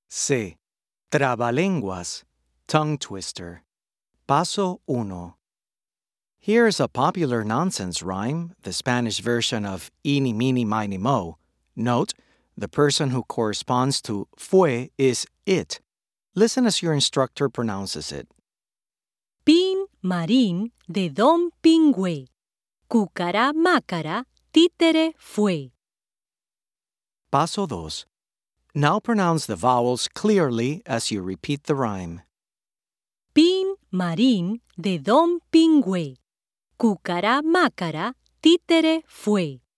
C. Trabalenguas, tongue twister. Paso 1. Here's a popular nonsense rhyme, the Spanish version of Eeny, Meeny, Miny, Mo. Note, the person who corresponds to fue is it. Listen as your instructor pronounces it. Pin marín de Don Pingüe, cúcara mácara, títere fue. Paso 2. Now pronounce the vowels clearly as you repeat the rhyme. Pin marín de Don Pingüe, cúcara mácara, títere fue.